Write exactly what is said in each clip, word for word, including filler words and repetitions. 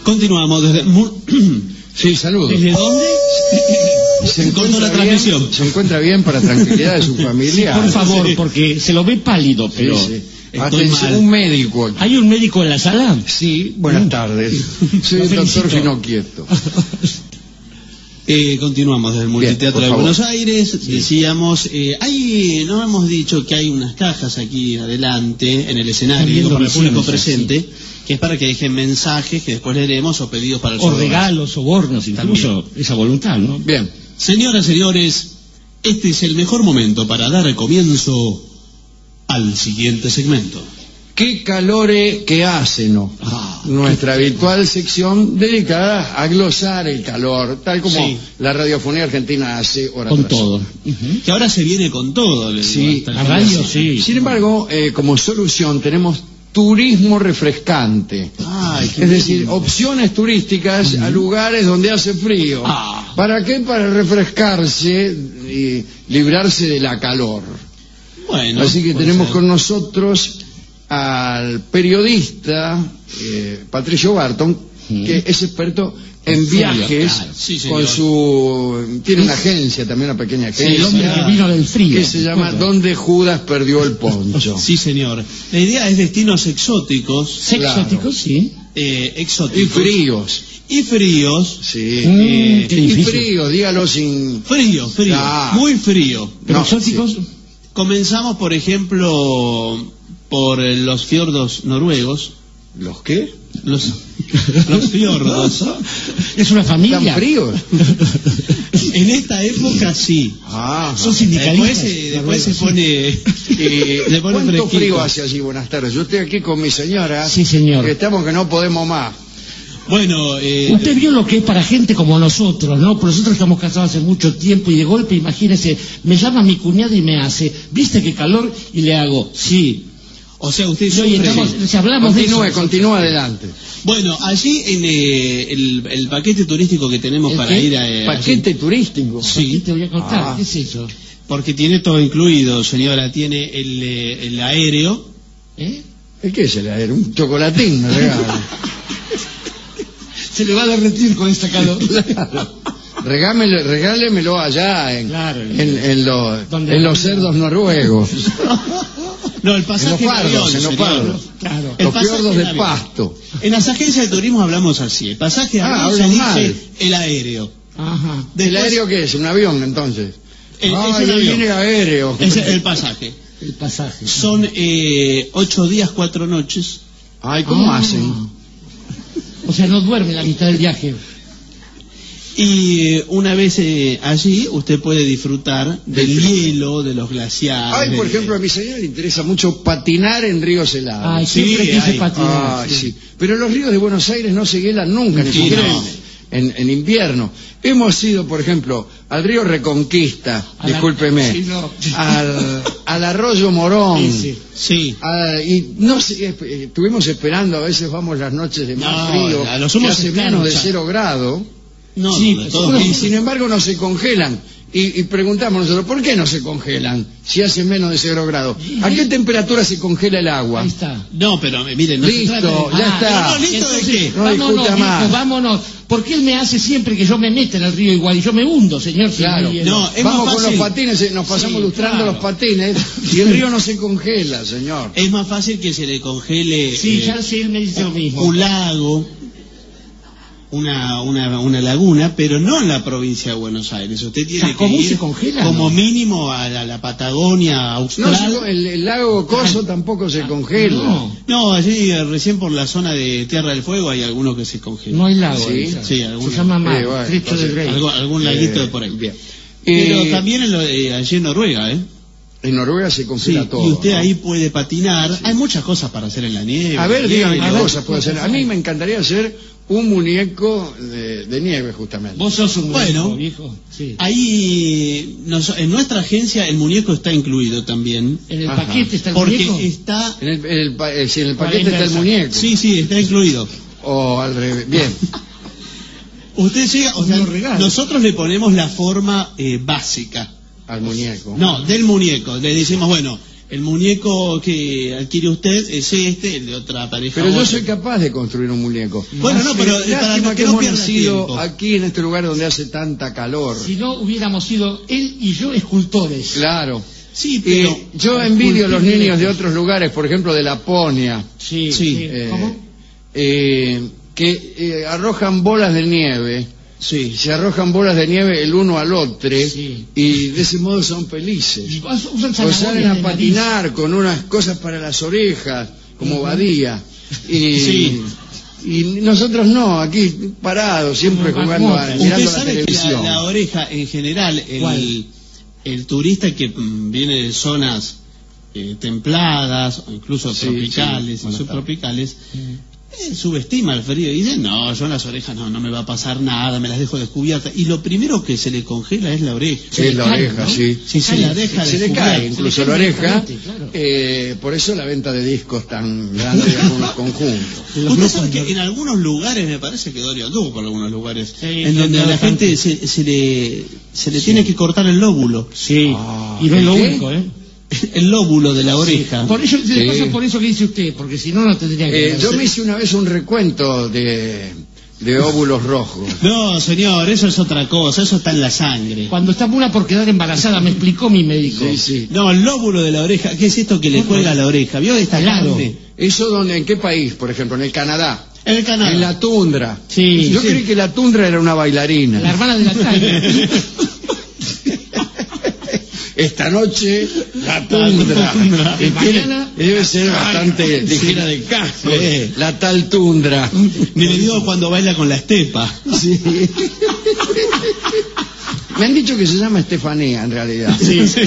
Continuamos desde... Sí, saludos. ¿Desde dónde? Se encuentra, la bien, transmisión. se encuentra bien para tranquilidad de su familia. Por favor, porque se lo ve pálido, pero... Sí, sí. Atención, un médico aquí. ¿Hay un médico en la sala? Sí, buenas tardes. Soy el doctor Finocchieto. Eh, continuamos desde el Multiteatro Bien, de favor. Buenos Aires. Sí. Decíamos, eh, hay, no hemos dicho que hay unas cajas aquí adelante en el escenario para el público presente, sí, que es para que dejen mensajes que después leeremos o pedidos para el o regalos, sobornos, incluso también. Esa voluntad, ¿no? Bien. Señoras, señores, este es el mejor momento para dar comienzo al siguiente segmento. ¿Qué calore que hace, no? Ah, Nuestra habitual sección dedicada a glosar el calor, tal como sí. la radiofonía argentina hace hora con tras todo. hora. Uh-huh. Que ahora se viene con todo. Le sí, digo, la radio, sí. Sin embargo, eh, como solución tenemos turismo refrescante. Ay, es decir, opciones turísticas uh-huh. a lugares donde hace frío. Ah. ¿Para qué? Para refrescarse y librarse de la calor. Bueno, así que tenemos ser. con nosotros al periodista eh, Patricio Barton, sí. que es experto en viajes, claro. sí, con su tiene una agencia, también una pequeña agencia, sí, el hombre que vino del frío, que se llama Donde Judas perdió el poncho. Sí, señor. La idea es destinos exóticos. Exóticos, claro. sí. Eh, exóticos. Y fríos. Y fríos. Sí. Mm, eh, y frío, dígalo sin... Frío, frío. Ah. Muy frío. Pero no, exóticos... Sí. Comenzamos, por ejemplo, por los fiordos noruegos. ¿Los qué? Los, los fiordos. ¿Es una familia? ¿Están fríos? En esta época sí. Ah, son sindicalistas. Después, eh, después se pone... Eh, se pone ¿Cuánto fresquito. frío hace allí? Buenas tardes. Yo estoy aquí con mi señora. Sí, señor. Que estamos que no podemos más. Bueno, eh... usted vio lo que es para gente como nosotros, ¿no? Pero nosotros estamos casados hace mucho tiempo y de golpe, imagínese, me llama mi cuñada y me hace, ¿viste qué calor? Y le hago, sí. O sea, usted no, y estamos, si hablamos continúe, de eso, continúe adelante. Bueno, allí en eh, el, el paquete turístico que tenemos para qué? ir a... Eh, ¿Paquete allí. turístico? Sí. ¿Qué te voy a contar? Ah. ¿Qué es eso? Porque tiene todo incluido, señora. Tiene el, eh, el aéreo. ¿Eh? ¿Qué es el aéreo? Un chocolatín, me regala. Se le va a derretir con esta calor. Claro. Regámelo, regálemelo allá en, claro, en, en, lo, en los cerdos noruegos. No, el pasaje en los fardos, avión, en los fardos. Claro. Los fiordos de avión. Pasto. En las agencias de turismo hablamos así. El pasaje de Ah, avión se hablan dice mal. el aéreo. Ajá. ¿El Después, aéreo qué es? ¿Un avión, entonces? El, ah, es un yo avión. vine aéreo. Es el pasaje. El pasaje. Son eh, ocho días, cuatro noches. Ay, ¿cómo Ah. hacen? O sea, no duerme la mitad del viaje. Y eh, una vez eh, allí, usted puede disfrutar del hielo, de los glaciares. Ay, por de- ejemplo, a mi señora le interesa mucho patinar en ríos helados. Ay, sí, siempre quise hay. patinar. Ay, sí. sí. Pero los ríos de Buenos Aires no se hielan nunca, ni Sí, siquiera no. en, en, en invierno. Hemos ido, por ejemplo, al río Reconquista, A la- discúlpeme, sí, no. al, al arroyo Morón. Sí, sí. Sí. a- y no sé, eh, estuvimos esperando, a veces vamos las noches de más No, frío, a los que humos hace cercanos, menos de ya. cero grado, No, Sí, de pues, todos uno- y modos. sin embargo no se congelan. Y, y preguntamos nosotros, ¿por qué no se congelan si hace menos de cero grados? ¿A qué temperatura se congela el agua? Ahí está. No, pero eh, miren, no se Listo, trata de... ya Ah, está. no, no, listo de Entonces, qué. No vámonos, discuta viejo, más. vámonos. Porque él me hace siempre que yo me meta en el río igual y yo me hundo, señor. si Claro. hay hielo. No, es Vamos más con fácil. los patines, eh, nos pasamos Sí, lustrando claro. los patines y el río no se congela, señor. Es más fácil que se le congele Sí, eh, ya sí, él me dice lo mismo. un lago, una, una, una laguna, pero no en la provincia de Buenos Aires. Usted tiene que ¿Cómo ir se congela, como no? mínimo a la, la Patagonia No, austral. si- el, el lago Coso tampoco se congela. No, No, allí eh, recién por la zona de Tierra del Fuego hay algunos que se congelan. no hay lago. Sí, ahí, ¿sabes? sí, alguno. Se llama Mar, Eh, bueno, Estrecho de entonces, Grey. Algo- algún Eh, laguito de por ahí. Bien. Pero Eh, también en lo- eh, allí en Noruega, ¿eh? en Noruega se Sí, congela todo. y usted ¿no? ahí puede patinar. Hay muchas cosas para hacer en la nieve. A ver, dígame hielo. qué a ver, cosas puede hacer. A mí me encantaría hacer un muñeco de, de nieve, justamente. Vos sos un Bueno. viejo, viejo. Sí. Ahí, nos- en nuestra agencia, el muñeco está incluido también. En el Ajá. paquete está el Porque muñeco. está... En el, en el pa- eh, si en el Para paquete está el inversa. muñeco. Sí, sí, está incluido. O al revés. Bien. Usted llega, o sea, Lo regala. nosotros le ponemos la forma eh, básica. Al muñeco. No, del muñeco. Le decimos, bueno, El muñeco que adquiere usted es este, el de otra pareja. Pero yo otra. soy capaz de construir un muñeco. Bueno, no, pero eh, para lástima que que no hemos pierda nacido tiempo. aquí en este lugar donde hace tanta calor. Si no hubiéramos sido él y yo escultores. Claro. Sí, pero... Eh, yo envidio a los niños de otros lugares, por ejemplo de Laponia, Sí, Sí. sí. eh, ¿Cómo? eh, que eh, arrojan bolas de nieve. Sí. Se arrojan bolas de nieve el uno al otro Sí. y de ese modo son felices. Y usan O zanahorias salen a de patinar con unas cosas para las orejas, como Ujú. Badía. Y, Sí. y nosotros no, aquí parados, siempre Como jugando a, marmotas. mirando Usted la sabe que la, televisión. la oreja, en general, ¿Cuál? el, el turista que mm, viene de zonas eh, templadas, o incluso Sí, tropicales sí, y buenas subtropicales, eh, subestima el frío y dice, no, yo en las orejas no, no me va a pasar nada, me las dejo descubiertas. Y lo primero que se le congela es la oreja. Sí, es la cae, oreja, ¿no? sí. Sí, sí, la deja Se le descubierta. cae incluso Se le la cae oreja, directamente, claro. eh, por eso la venta de discos tan grande de algunos conjuntos. De los Usted grupos sabe que de- en algunos lugares, me parece que Dorio anduvo por algunos lugares, Sí, en sí, donde a la bastante. gente se, se le, se le tiene que cortar el lóbulo. Sí. Ah, y no es lo ¿qué? único, ¿eh? El lóbulo de la oreja. Por eso, Sí. le pasa por eso que dice usted, porque si no, no tendría que Eh, yo me hice una vez un recuento de, de óvulos rojos. No, señor, eso es otra cosa, eso está en la sangre. Cuando está una por quedar embarazada, me explicó mi médico. Sí, sí. No, el lóbulo de la oreja, ¿qué es esto que le cuelga a la oreja? ¿Vio esta Claro. carne? ¿Eso dónde, en qué país, por ejemplo? En el Canadá. En el canal. En la tundra. Sí, Yo sí. creí que la tundra era una bailarina. La hermana de la calle. Esta noche, la tundra. tundra. Y tiene- Mañana, debe ser bastante sí. ligera de casco. Sí. La tal tundra. Ni le digo cuando baila con la estepa. Sí. Me han dicho que se llama Estefanía, en realidad. Sí, sí.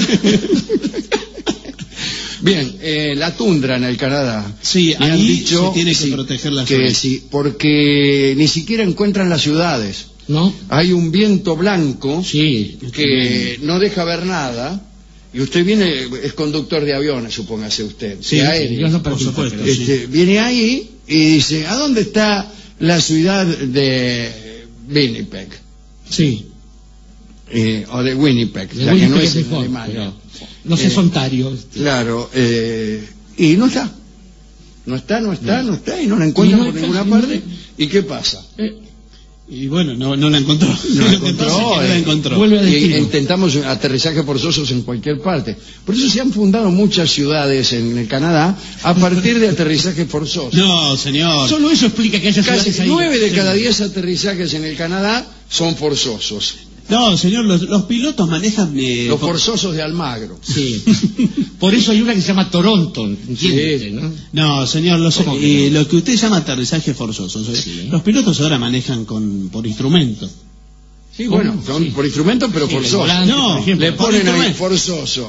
Bien, eh, la tundra en el Canadá. Sí, Me han ahí dicho se tiene que sí, proteger las que orejas. sí, porque ni siquiera encuentran las ciudades. ¿No? Hay un viento blanco Sí. que no deja ver nada. Y usted viene, es conductor de aviones, supóngase usted. Sí, de aéreo. Yo no por pregunto, supuesto. pero- Este, viene ahí y dice, ¿a dónde está la ciudad de Winnipeg? Sí. Eh, o de Winnipeg, De la que no Winnipeg es en mejor, Alemania. pero no sé, Eh, es Ontario. este. Claro, eh, y no está. No está, no está, no está, y no la encuentran Y no por está, ninguna y no- parte. ¿Y qué pasa? Eh, Y bueno, no, no la encontró. No la Lo que encontró, pasa es que no la eh. encontró. Vuelve a Y destino. intentamos aterrizajes forzosos en cualquier parte. Por eso se han fundado muchas ciudades en el Canadá a partir de aterrizajes forzosos. No, señor. Solo eso explica que haya Casi ciudades ahí. nueve de Sí. cada diez aterrizajes en el Canadá son forzosos. No, señor, los, los pilotos manejan... eh, Los con- forzosos de Almagro. Sí. Por eso hay una que se llama Toronto, ¿entiende? Sí. ¿no? No, señor, los- ¿Cómo que eh, no? lo que usted llama aterrizaje forzoso. ¿sí? Sí. Los pilotos ahora manejan con por instrumento. Sí, bueno, son Sí. por instrumentos, pero Sí, el forzosos. volante, No, por ejemplo. Le por ponen ahí instrumento. forzoso.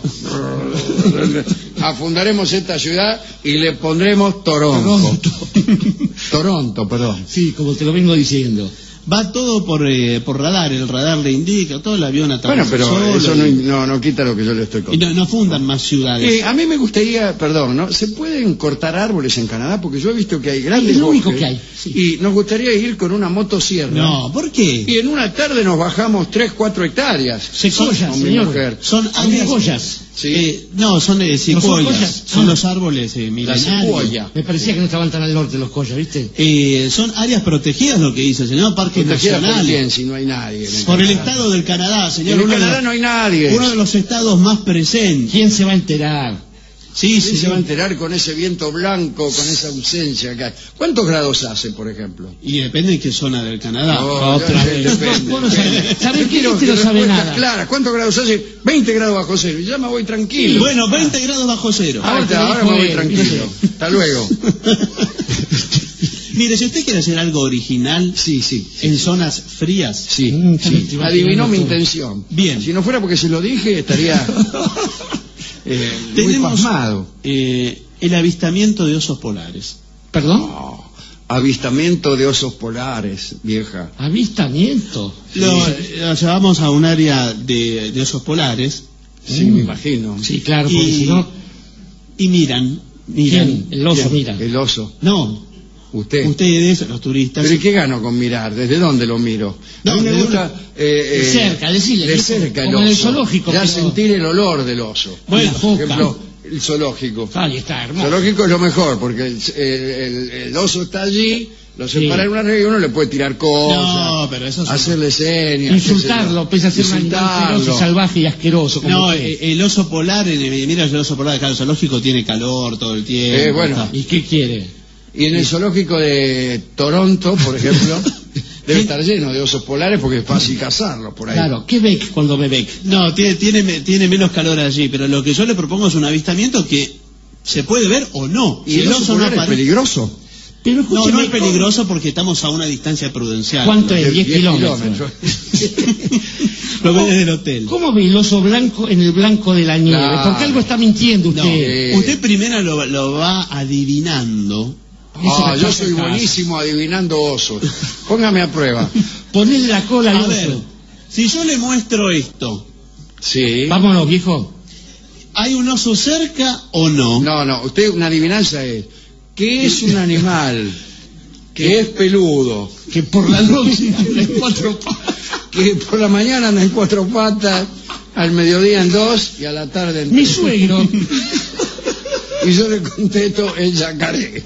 Afundaremos esta ciudad y le pondremos Toronto. Toronto. Toronto, perdón. Sí, como te lo vengo diciendo. Va todo por, eh, por radar, el radar le indica, todo el avión Bueno, atraviesa pero solo eso no, y- no, no quita lo que yo le estoy y contando. no, no fundan más ciudades. Eh, a mí me gustaría, perdón, ¿no? ¿Se pueden cortar árboles en Canadá? Porque yo he visto que hay grandes Es lo único bosques, que hay, sí. y nos gustaría ir con una motosierra. No, ¿por qué? Y en una tarde nos bajamos tres, cuatro hectáreas. Secoyas, Con mi señor. mujer. Son Son áreas- secuoyas. Sí. eh, no, son eh, son secuoyas. collas? Son Ah. los árboles eh, La milenarios. secuoya. Me parecía que no estaban tan al norte los collas, ¿viste? Eh, son áreas protegidas, lo que dice, señor, parques ¿Protegida por nacionales. quién, si no hay nadie? en el Por el Canadá? estado del Canadá, señor. En el uno de Canadá los- no hay nadie. Uno de los estados más presentes. ¿Quién se va a enterar? Sí, ¿Quién se va a señor. enterar con ese viento blanco, con esa ausencia acá? ¿Cuántos grados hace, por ejemplo? Y depende de qué zona del Canadá. No, otra ya- vez. depende. Vos no sabés. ¿Sabés qué? Quiero Este no que sabe respuestas nada. claras. ¿Cuántos grados hace? veinte grados bajo cero. Y ya me voy tranquilo. Bueno, veinte grados bajo cero. Ahora, ahora te lo ahora dijo me voy él, tranquilo. fíjate. Hasta luego. Mire, si usted quiere hacer algo original Sí, sí. en zonas frías, Sí, Mm, sí. te va Adivinó tirando mi todo. intención. Bien. Si no fuera porque se lo dije, estaría eh, muy tenemos pasmado. eh, el avistamiento de osos polares. ¿Perdón? No, avistamiento de osos polares, vieja. Avistamiento. Lo, lo llevamos a un área de, de osos polares Sí, me imagino. Sí, claro, porque y, si no... y miran, miran. ¿Quién? El oso, ¿Quién? mira. El oso. No, Usted. ustedes, los turistas. ¿Pero y qué gano con mirar? ¿Desde dónde lo miro? No, a mí me de gusta... eh, De eh, cerca, decirle, De tipo, cerca el como en el oso. zoológico, Ya pero- sentir el olor del oso. Bueno, La Por foca. ejemplo, el zoológico. Ahí está, hermoso. El zoológico es lo mejor, porque el, el, el, el oso está allí, lo separa sí. en una red y uno le puede tirar cosas, no, pero eso es hacerle señas, insultarlo, pese a ser un animal feroz, salvaje y asqueroso. Como no, el, el oso polar, mira, el oso polar acá, el zoológico tiene calor todo el tiempo. Eh, bueno. ¿Y qué quiere? Y en el zoológico de Toronto, por ejemplo, debe estar lleno de osos polares porque es fácil cazarlos por ahí. Claro, ¿qué ve cuando me ve? No, tiene, tiene, tiene menos calor allí, pero lo que yo le propongo es un avistamiento que se puede ver o no. ¿Y si el oso, oso polar no es peligroso? Pero no, no es peligroso porque estamos a una distancia prudencial. ¿Cuánto es? diez kilómetros. Lo ves desde el hotel. ¿Cómo ve el oso blanco en el blanco de la nieve? Claro. Porque algo está mintiendo usted. No, eh... Usted primero lo, lo va adivinando. Ah, yo soy buenísimo adivinando osos. Póngame a prueba. Ponle la cola al a oso. Ver, si yo le muestro esto. Sí. Vámonos, viejo. ¿Hay un oso cerca o no? No, no. Usted, una adivinanza es: ¿qué es un animal que es peludo, que por la noche anda en cuatro patas, que por la mañana anda en cuatro patas, al mediodía en dos y a la tarde en tres? Mi suegro. Y yo le contesto: el yacaré.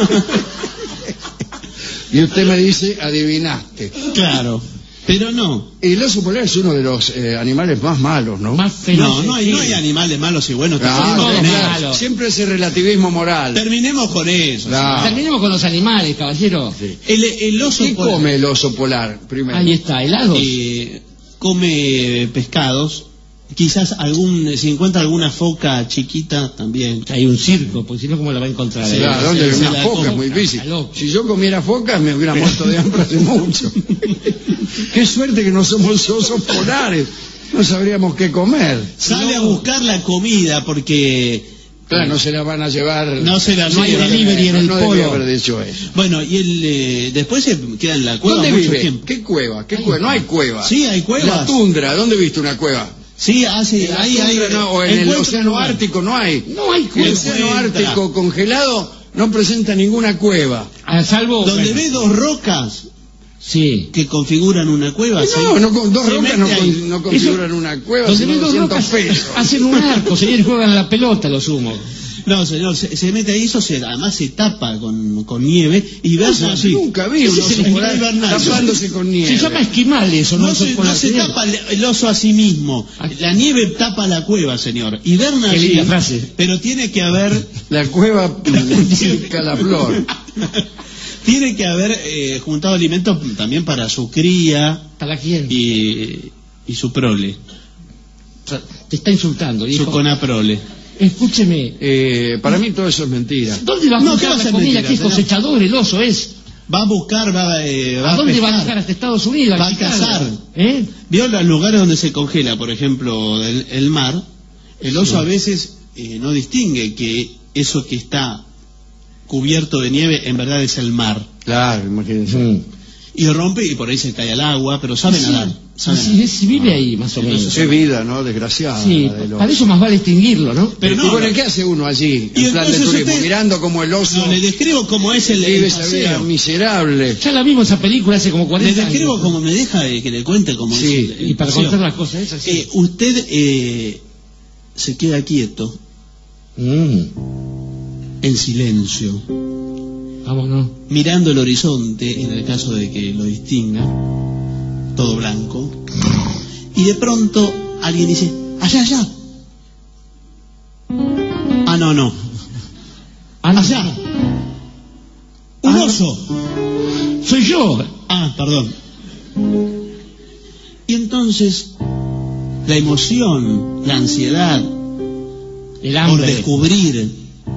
Y usted me dice: adivinaste. Claro, pero no. El oso polar es uno de los eh, animales más malos, ¿no? Más feroces. No, no hay, no hay animales malos y buenos. Claro, Terminemos con claro. eso. Siempre ese relativismo moral. Terminemos con eso. Claro. Sí. Terminemos con los animales, caballero. Sí. El, el oso ¿Qué polar, come el oso polar primero? Ahí está, helados. Eh, come pescados. Quizás algún, si encuentra alguna foca chiquita también. Hay un circo, porque si no, ¿cómo la va a encontrar? Sí, ahí? claro, ¿dónde se una la foca? come. Es muy difícil. Está loco. Si yo comiera focas me hubiera muerto de hambre hace mucho. Qué suerte que no somos osos polares. No sabríamos qué comer. Sale No. a buscar la comida porque... Claro, no se la van a llevar. No se la No hay llevan. delivery en el no debería polo. haber dicho eso. Bueno, y él eh, después se queda en la cueva ¿Dónde mucho vive? tiempo. ¿Qué cueva? ¿Qué cueva? No hay cueva. Sí, hay cuevas. La tundra. ¿Dónde viste una cueva? Sí, hace, En la ahí, tundra ahí, no, o en el encuentra océano lugar. ártico no hay. No hay El cueva. océano Encuentra. ártico congelado no presenta ninguna cueva. A salvo... Donde bueno, ve dos rocas sí. que configuran una cueva. No, ¿sí? no, con dos Se rocas no, mete ahí. con- no configuran Eso- una cueva, Donde sino ven dos doscientos rocas, pesos. hacen un arco, señor, y juegan a la pelota, los humos. No, señor, se, se mete ahí, eso se, además se tapa con, con nieve y verse No, así. nunca vi un Ese es oso el polar invernal. tapándose con nieve. Se llama esquimal eso, no, No se, con no la se señal. tapa el, el oso a sí mismo. La nieve tapa la cueva, señor. Hiberna Qué allí, linda frase. pero tiene que haber... La cueva cerca la flor. Tiene que haber eh, juntado alimentos también para su cría ¿Para quién? y, y su prole, Te está insultando, su hijo. conaprole. Escúcheme, Eh, para mí todo eso es mentira. ¿dónde va a No, buscar ¿qué va a la ser comida? mentira, ¿Qué es señor? cosechador? El oso es. Va a buscar, va, eh, va ¿A dónde pescar. va a buscar? ¿Hasta Estados Unidos? Va a Chicago? cazar. ¿Eh? ¿Vio los lugares donde se congela, por ejemplo, el, el mar? El oso Sí. a veces eh, no distingue que eso que está cubierto de nieve en verdad es el mar. Claro, imagínense. Mm. Y rompe y por ahí se cae al agua, pero sabe Sí, nadar. Sabe sí, nadar. sí, vive ahí más o menos. Qué vida, ¿no? Desgraciada. Sí, la del oso. para eso más vale extinguirlo, ¿no? Pero Y no, bueno, no. ¿qué hace uno allí? Y En plan de entonces turismo, usted- mirando como el oso No, le describo cómo es el, el vive esa vida paseo. miserable. Ya la vimos esa película hace como Le cuarenta años. describo como me deja eh, que le cuente cómo Sí, es el, el Y para paseo. contar las cosas esas, sí. Eh, usted eh, se queda quieto, Mm, en silencio, vámonos. mirando el horizonte, en el caso de que lo distinga, todo blanco, y de pronto alguien dice, allá, allá. Ah, no, no, allá. Un Ah, oso. Soy yo. Ah, perdón. Y entonces, la emoción, la ansiedad El por hambre. descubrir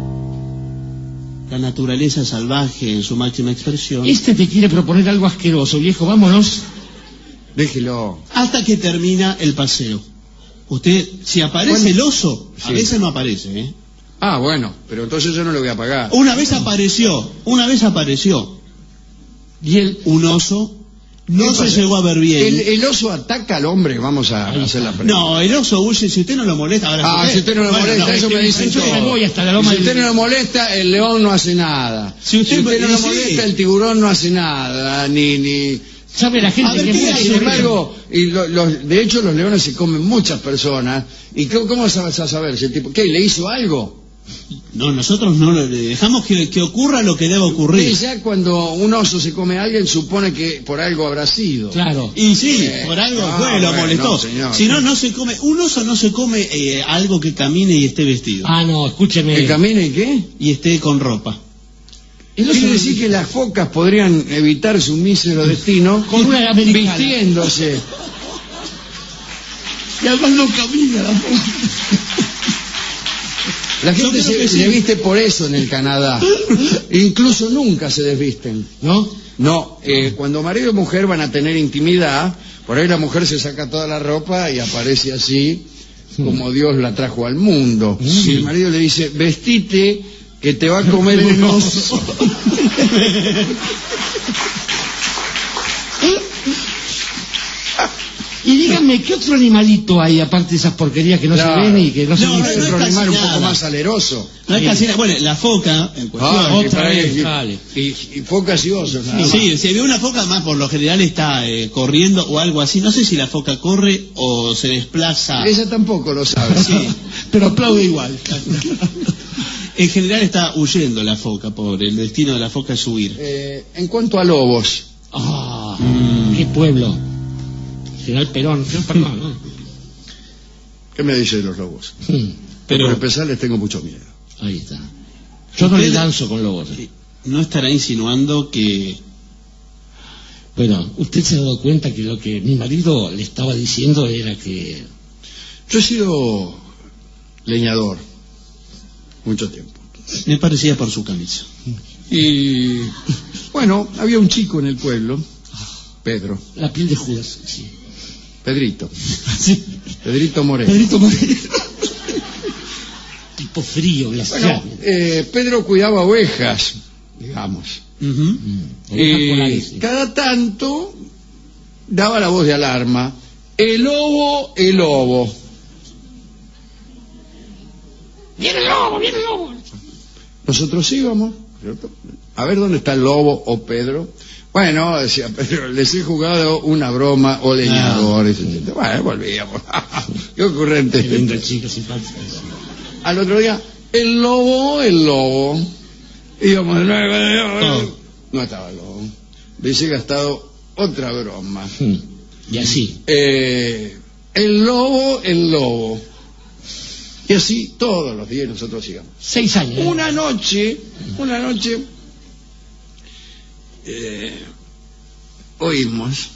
la naturaleza salvaje en su máxima expresión, Este te quiere proponer algo asqueroso, viejo. Vámonos. Déjelo. hasta que termina el paseo. Usted, si aparece Bueno, el oso, a sí. veces no aparece, ¿eh? Ah, bueno, pero entonces yo no le voy a pagar. Una vez apareció, una vez apareció, Y él... un oso, no ¿Qué se pasa? llegó a ver bien. El, el oso ataca al hombre, vamos a Ahí hacer la está. pregunta. No, el oso huye, si usted no lo molesta, ahora Ah, si usted no lo Bueno, molesta, no, eso es me que dicen yo todo. me voy hasta la Y loma si del- usted no lo molesta, el león no hace nada. Si usted no me lo dice- molesta, el tiburón no hace nada, ni, ni ¿Sabe la gente A ver, que ¿qué muere? hay? Sin embargo, y lo- los, de hecho los leones se comen muchas personas. ¿Y cómo, cómo vas a saber si el tipo, qué, le hizo algo? No, nosotros no le dejamos que, que ocurra lo que deba Y ocurrir. ya cuando un oso se come a alguien, supone que por algo habrá sido. Claro. Y sí, Eh, por algo no, fue, lo bueno, molestó. no, señor. Si no, no se come, un oso no se come eh, algo que camine y esté vestido. Ah, no, escúcheme. ¿Que camine y qué? Y esté con ropa. El oso Quiere no- decir que las focas podrían evitar su mísero destino Con una americana. vistiéndose. Y además no camina la foca. La Yo gente creo se, que sí. se viste por eso en el Canadá. Incluso nunca se desvisten. ¿No? No, eh, cuando marido y mujer van a tener intimidad, por ahí la mujer se saca toda la ropa y aparece así, como Dios la trajo al mundo. Y el marido le dice, vestite que te va a comer un oso. Y díganme, ¿qué otro animalito hay aparte de esas porquerías que no Claro. se ven y que no, se No, ven? Hay no otro es animal casi un poco nada. más saleroso. No es casi nada. Bueno, la foca, en cuestión. Ah, que otra para- vez, y- dale. y, y focas y osos. nada más. Sí, si ve una foca más por lo general está eh, corriendo o algo así. No sé si la foca corre o se desplaza. Ella tampoco lo sabe. Sí. Pero aplaude igual. En general está huyendo la foca, pobre. El destino de la foca es huir. Eh, en cuanto a lobos, Ah, qué pueblo. General Perón, no, perdón, ¿no? ¿qué me dice de los lobos? Mm, Pero- Por empezar les tengo mucho miedo. Ahí está. Yo no Usted- le danzo con lobos. ¿eh? No estará insinuando que... Bueno, usted se ha dado cuenta que lo que mi marido le estaba diciendo era que... Yo he sido leñador mucho tiempo. Me parecía por su camisa. Y bueno, había un chico en el pueblo, Pedro, La piel de Judas, sí. Pedrito, Sí. Pedrito Moreno. Pedrito Moreno. Tipo frío, glacial. Bueno, eh, Pedro cuidaba ovejas, digamos. Ujú. Ovejas Y polares, sí. cada tanto daba la voz de alarma. El lobo, el lobo. ¡Viene el lobo, viene el lobo! Nosotros íbamos, ¿cierto? A ver dónde está el lobo o Pedro. Bueno, decía Pedro, les he jugado una broma o leñadores. etcétera. Bueno, volvíamos. Qué ocurrente. Qué lindo chico, simpático. Al otro día, el lobo, el lobo. Íbamos de nuevo, de nuevo. Todo. No estaba el lobo. Hubiese gastado otra broma. Mm, Y así. Eh, el lobo, el lobo. Y así todos los días nosotros íbamos. Seis años. ¿eh? Una noche, una noche, eh, oímos,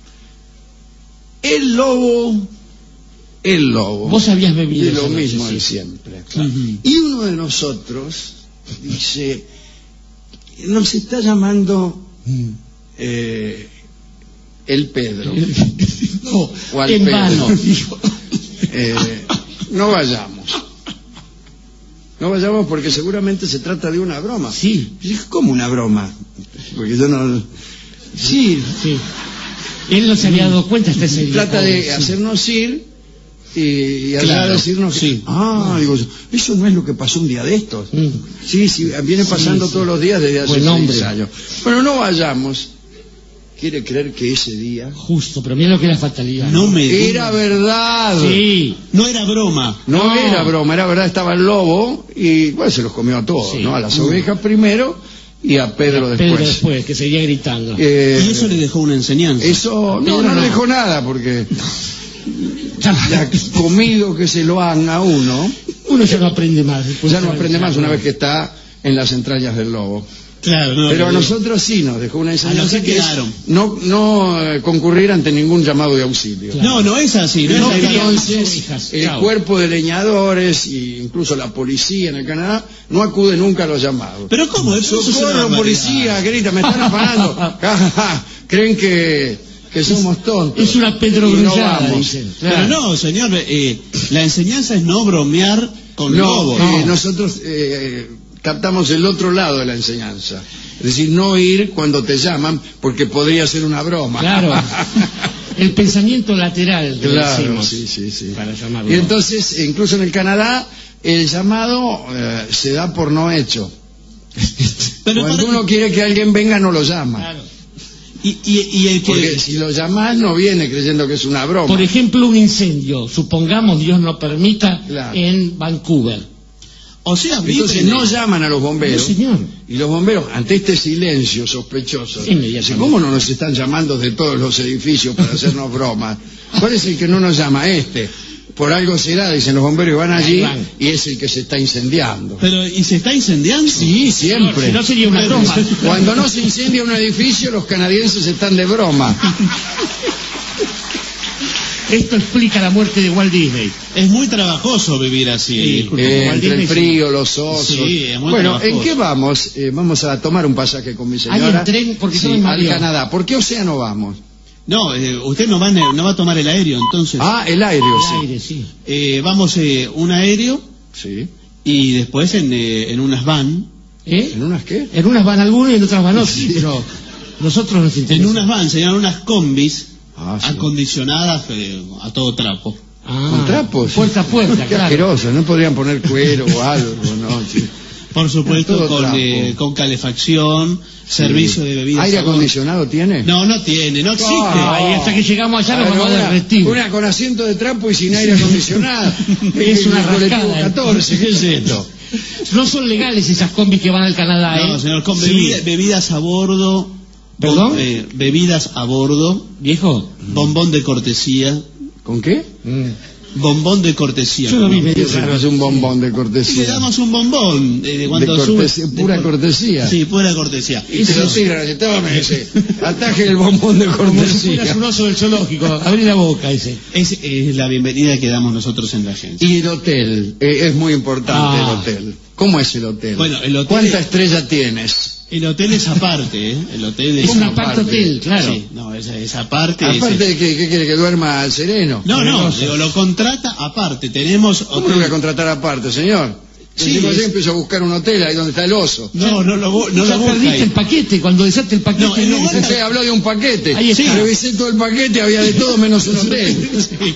el lobo, el lobo. Vos habías bebido Y lo esa noche, mismo sí. de siempre. Ujú. Y uno de nosotros dice, nos está llamando eh, el Pedro. No, O al en Pedro. vano. dijo. Eh, no vayamos. No vayamos porque seguramente se trata de una broma. Sí, Y dije, ¿cómo una broma? Porque yo no... Sí, sí. Él no se había dado cuenta hasta ese día. trata pobre, de sí. hacernos ir y, y allá Claro, decirnos... sí. Ah, digo, eso no es lo que pasó un día de estos. Mm. Sí, sí, viene pasando Sí, sí. todos los días desde hace Buen seis hombre. años. Bueno, no vayamos. ¿Quiere creer que ese día Justo, pero mira lo que era fatalidad. No me diga. era verdad? Sí. No era broma. No, No. era broma, era verdad, estaba el lobo y bueno, se los comió a todos, Sí. ¿no? A las ovejas primero y a Pedro después. Pedro después, que seguía gritando. Eh, Y eso le dejó una enseñanza. eso no, Pedro no, no. le dejó nada porque ya comido que se lo han a uno, Uno ya no aprende más. después ya no de- aprende más una vez que está en las entrañas del lobo. Claro, no, Pero a no, nosotros sí nos dejó una A los enseñanza que que es quedaron. no, no eh, concurrir ante ningún llamado de auxilio. Claro. No, no es así. No, No es así. quería- Entonces, ovejas, el chao. cuerpo de leñadores e incluso la policía en el Canadá no acude nunca a los llamados. Pero ¿cómo? Eso es una ¡Socorro, barbaridad. policía! Grita, me están afanando. Ja, ja, ja. Creen que, que somos tontos. Es una Y no pedrogrullada, vamos. dicen. Pero Claro. no, señor, eh, la enseñanza es no bromear con No, lobos. eh, nosotros eh, captamos el otro lado de la enseñanza. Es decir, no ir cuando te llaman porque podría ser una broma. Claro. El pensamiento lateral, que Claro, decimos, sí, sí, sí. para llamarlo. Y entonces, incluso en el Canadá, el llamado eh, se da por no hecho. Pero Cuando para- uno quiere que alguien venga, no lo llama. Claro. Y, y, y el que... Porque si lo llamás no viene creyendo que es una broma. Por ejemplo, un incendio, supongamos, Dios no permita, claro. en Vancouver. O sea, entonces no llaman a los bomberos. No, señor. Y los bomberos, ante este silencio sospechoso, dicen, ¿cómo no nos están llamando de todos los edificios para hacernos bromas? ¿Cuál es el que no nos llama? Este. Por algo será, dicen los bomberos, y van allí y es el que se está incendiando. Pero, ¿y se está incendiando? Sí, siempre. Si no sería una broma. Cuando no se incendia un edificio, los canadienses están de broma. Esto explica la muerte de Walt Disney. Es muy trabajoso vivir así. Sí, eh, entre el frío, los osos. Sí, es muy bueno, trabajoso. ¿en qué vamos? Eh, vamos a tomar un pasaje con mi señora. Hay un tren, porque sí, estoy al Canadá. ¿Por qué océano vamos? No, eh, usted no va, no va a tomar el aéreo, entonces. Ah, el aéreo, El sí. aire, sí. Eh, vamos eh, un aéreo Sí. y después en, eh, en unas van. ¿Eh? ¿En unas qué? En unas van algunos y en otras van otros, sí, pero nosotros nos interesa. En unas van, serían unas combis Ah, sí. acondicionadas eh, a todo trapo. Ah, ¿Con trapos? Puerta a puerta, Qué claro. asqueroso, no podrían poner cuero o algo, ¿no? Sí. Por supuesto, Todo con, trapo. eh, con calefacción, servicio de bebidas. ¿Aire a bordo. acondicionado tiene? No, no tiene, no existe. Ah, Ay, hasta que llegamos allá Ah, nos vamos no, a una, derretir. una con asiento de trapo y sin aire acondicionado. Es una El colectivo rascada. catorce, ¿qué es esto? No son legales esas combis que van al Canadá, ¿eh? No, señor, con Sí. bebida- bebidas a bordo. ¿Perdón? Bom- eh, bebidas a bordo, ¿Viejo? bombón de cortesía, ¿Con qué? bombón de cortesía. Yo lo vi ¿no? medio Qué raro, raro. es un bombón de Y le cortesía. damos un bombón eh, De cuando cortesía, sube- pura de- cortesía. Sí, pura cortesía. Y te lo tiran, y tome ese. Ataje el bombón de Como si cortesía. fueras un oso del zoológico. Abrí la boca ese. Es, es la bienvenida que damos nosotros en la agencia. Y el hotel, eh, es muy importante Ah. el hotel. ¿Cómo es el hotel? Bueno, el hotel ¿Cuánta es- estrella tienes? El hotel es aparte, ¿eh? El hotel es, Es un aparte. aparte hotel, claro. Sí, no, esa, esa aparte. es- Aparte de que, que quiere que duerma al sereno. No, no, digo, lo contrata aparte. Tenemos ¿Cómo hotel- lo voy a contratar aparte, señor? Sí, Sí, yo es- empiezo a buscar un hotel ahí donde está el oso. No, no lo, bu- no ya lo busca perdiste ahí. el paquete. Cuando desaste el paquete... No, en no, lugar- Usted habló de un paquete. Ahí está. Sí, revisé todo el paquete, había de todo menos un hotel. Sí.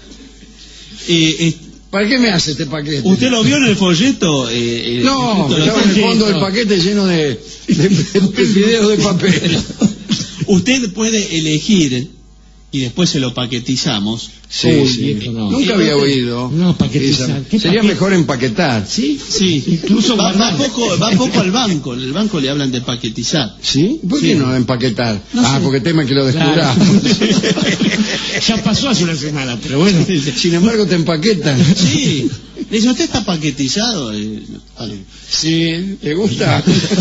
Eh, eh, ¿Para qué me hace este paquete? ¿Usted lo vio en el folleto? Eh, eh, No, escrito en el estaba en el folleto? fondo del paquete lleno de, de, de videos de papel. Usted puede elegir y después se lo paquetizamos. Sí, Uy, sí. viejo, no. Nunca había oído. No, paquetizar. esa- ¿Qué Sería paquete? mejor empaquetar. Sí, Sí, Incluso va, va guardar. poco, va poco al banco. En el banco le hablan de paquetizar. ¿Sí? ¿Por Sí. qué no empaquetar? No ah, sé. porque temen que lo Claro. descubramos. Ya pasó hace una semana, pero bueno. Sin embargo, te empaquetan. Sí. Le dice, ¿usted está paquetizado? Eh, no, vale. Sí, ¿te gusta?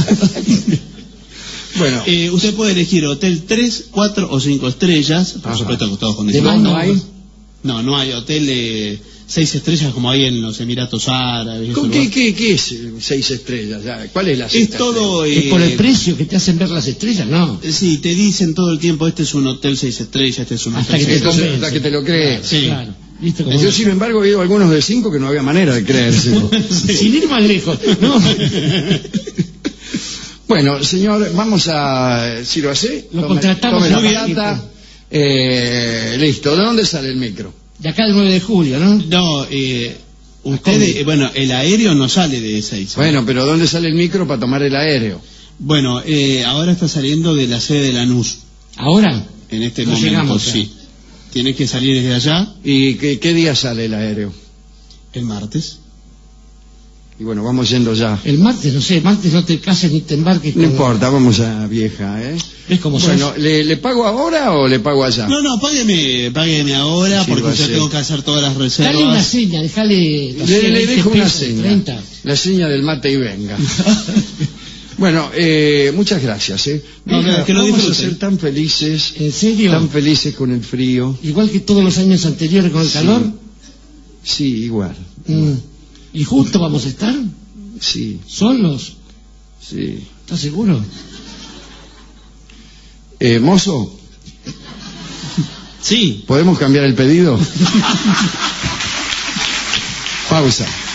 Bueno, Eh, usted puede elegir hotel tres, cuatro o cinco estrellas, por Ajá. supuesto con todos ¿De condiciones. mano ¿no hay? No, no hay hotel de seis estrellas como hay en los Emiratos Árabes. ¿con esos qué, lugares. qué, qué es eh, seis estrellas? Ya, ¿cuál es la Es sexta todo... ¿Es eh, por el precio que te hacen ver las estrellas? No. eh, Sí, te dicen todo el tiempo, este es un hotel seis estrellas, este es un Hasta hotel que te seis Entonces, convence. hasta que te lo crees. Sí. Claro. ¿Viste cómo Yo, no? sin embargo, he ido a algunos de cinco que no había manera de creérselo. Sin ir más lejos. No. Bueno, señor, vamos a... ¿Si lo hace? Lo Tome- contratamos tome la muy bien. patata. Eh, listo, ¿de dónde sale el micro? De acá el nueve de julio, ¿no? No, eh, usted, eh, bueno, el aéreo no sale de seis. Bueno, pero ¿dónde sale el micro para tomar el aéreo? Bueno, eh, ahora está saliendo de la sede de Lanús, Ahora. en este No momento, llegamos ya. sí. Tiene que salir desde allá ¿Y qué, qué día sale el aéreo? el martes. Y bueno, vamos yendo ya. El martes, no sé, martes no te cases ni te embarques. No con- importa, vamos a vieja, ¿eh? ¿Ves cómo sos? Bueno, ¿le, ¿le pago ahora o le pago allá? No, no, págueme, págueme ahora Sí, porque lo yo hace. tengo que hacer todas las Dale una reservas. seña, dejale... no sé, Le, le veinte dejo una pesos, seña. treinta. La seña del mate y venga. Bueno, eh, muchas gracias, ¿eh? No, Vieja, que lo vamos a disfruten. ser tan felices, ¿En serio? tan felices con el frío. Igual que todos los años anteriores con el Sí. calor. Sí, igual. Mm. ¿Y justo vamos a estar? Sí, ¿Solos? sí. ¿Estás seguro? Eh, mozo, Sí. ¿podemos cambiar el pedido? Pausa.